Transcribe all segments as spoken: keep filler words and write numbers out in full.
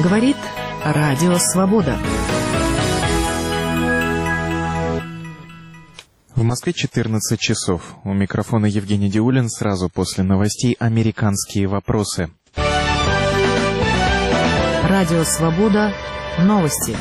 Говорит Радио Свобода. В Москве четырнадцать часов. У микрофона Евгений Диулин. Сразу после новостей «Американские вопросы». Радио Свобода. Новости.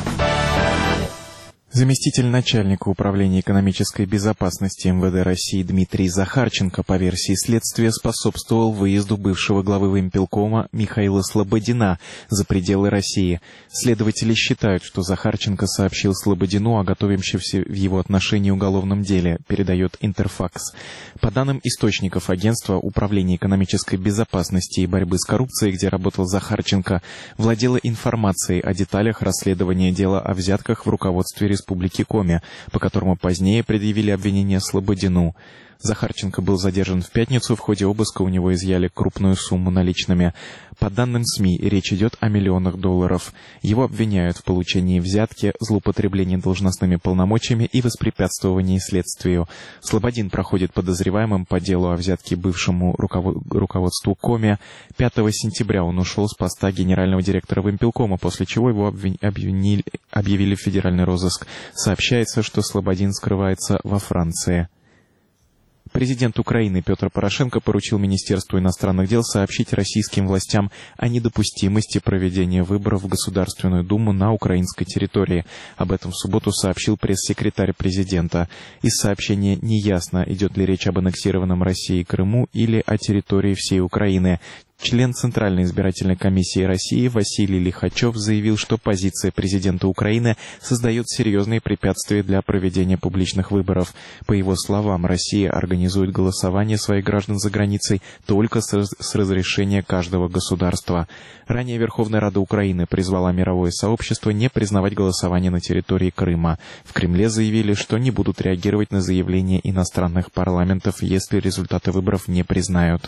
Заместитель начальника управления экономической безопасности эм вэ дэ России Дмитрий Захарченко по версии следствия способствовал выезду бывшего главы военпелкома Михаила Слободина за пределы России. Следователи считают, что Захарченко сообщил Слободину о готовящемся в его отношении уголовном деле, передает Интерфакс. По данным источников агентства Управления экономической безопасности и борьбы с коррупцией, где работал Захарченко, владела информацией о деталях расследования дела о взятках в руководстве республики. Республики Коми, по которому позднее предъявили обвинение Слободину. Захарченко был задержан в пятницу. В ходе обыска у него изъяли крупную сумму наличными. По данным СМИ, речь идет о миллионах долларов. Его обвиняют в получении взятки, злоупотреблении должностными полномочиями и воспрепятствовании следствию. Слободин проходит подозреваемым по делу о взятке бывшему руководству Коми. пятого сентября он ушел с поста генерального директора военпелкома, после чего его обвинили, объявили в федеральный розыск. Сообщается, что Слободин скрывается во Франции. Президент Украины Петр Порошенко поручил Министерству иностранных дел сообщить российским властям о недопустимости проведения выборов в Государственную Думу на украинской территории. Об этом в субботу сообщил пресс-секретарь президента. Из сообщения неясно, идет ли речь об аннексированном Россией Крыму или о территории всей Украины. Член Центральной избирательной комиссии России Василий Лихачев заявил, что позиция президента Украины создает серьезные препятствия для проведения публичных выборов. По его словам, Россия организует голосование своих граждан за границей только с, раз- с разрешения каждого государства. Ранее Верховная Рада Украины призвала мировое сообщество не признавать голосование на территории Крыма. В Кремле заявили, что не будут реагировать на заявления иностранных парламентов, если результаты выборов не признают.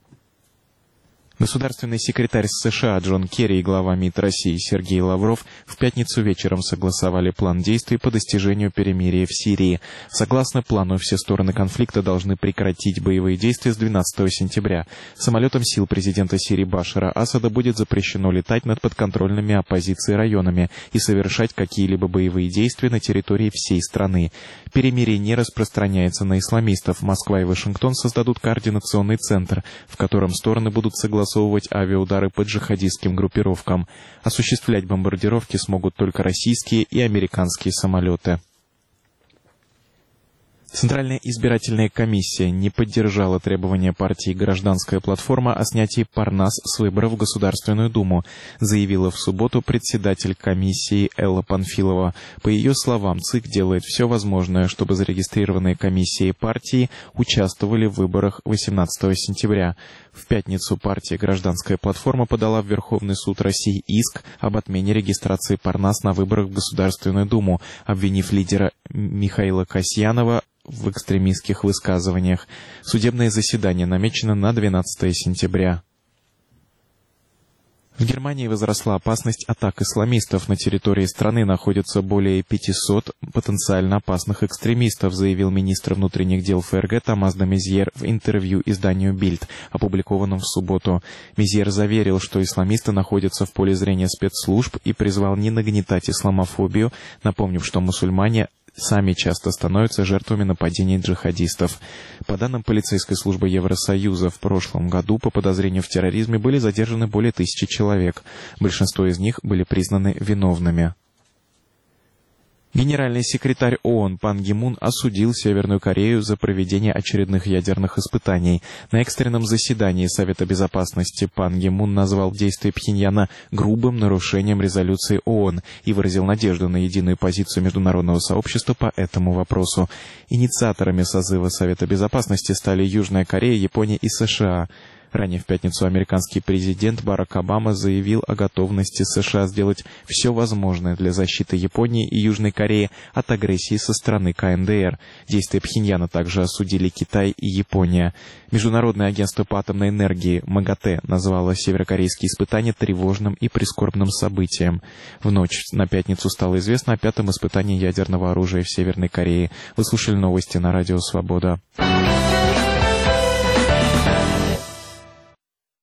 Государственный секретарь США Джон Керри и глава МИД России Сергей Лавров в пятницу вечером согласовали план действий по достижению перемирия в Сирии. Согласно плану, все стороны конфликта должны прекратить боевые действия с двенадцатого сентября. Самолетам сил президента Сирии Башара Асада будет запрещено летать над подконтрольными оппозиции районами и совершать какие-либо боевые действия на территории всей страны. Перемирие не распространяется на исламистов. Москва и Вашингтон создадут координационный центр, в котором стороны будут согласовывать авиаудары по джихадистским группировкам. Осуществлять бомбардировки смогут только российские и американские самолеты. Центральная избирательная комиссия не поддержала требования партии «Гражданская платформа» о снятии Парнас с выборов в Государственную Думу, заявила в субботу председатель комиссии Элла Панфилова. По ее словам, ЦИК делает все возможное, чтобы зарегистрированные комиссии партии участвовали в выборах восемнадцатого сентября. В пятницу партия «Гражданская платформа» подала в Верховный суд России иск об отмене регистрации Парнас на выборах в Государственную Думу, обвинив лидера Михаила Касьянова в экстремистских высказываниях. Судебное заседание намечено на двенадцатого сентября. В Германии возросла опасность атак исламистов. На территории страны находятся более пятисот потенциально опасных экстремистов, заявил министр внутренних дел эф эр гэ Томас де Мезьер в интервью изданию «Бильд», опубликованном в субботу. Мезьер заверил, что исламисты находятся в поле зрения спецслужб и призвал не нагнетать исламофобию, напомнив, что мусульмане сами часто становятся жертвами нападений джихадистов. По данным полицейской службы Евросоюза, в прошлом году по подозрению в терроризме были задержаны более тысячи человек. Большинство из них были признаны виновными. Генеральный секретарь ООН Пан Ги Мун осудил Северную Корею за проведение очередных ядерных испытаний. На экстренном заседании Совета Безопасности Пан Ги Мун назвал действия Пхеньяна грубым нарушением резолюции ООН и выразил надежду на единую позицию международного сообщества по этому вопросу. Инициаторами созыва Совета Безопасности стали Южная Корея, Япония и США. Ранее в пятницу американский президент Барак Обама заявил о готовности США сделать все возможное для защиты Японии и Южной Кореи от агрессии со стороны ка эн дэ эр. Действия Пхеньяна также осудили Китай и Япония. Международное агентство по атомной энергии МАГАТЭ назвало северокорейские испытания тревожным и прискорбным событием. В ночь на пятницу стало известно о пятом испытании ядерного оружия в Северной Корее. Вы слушали новости на Радио Свобода.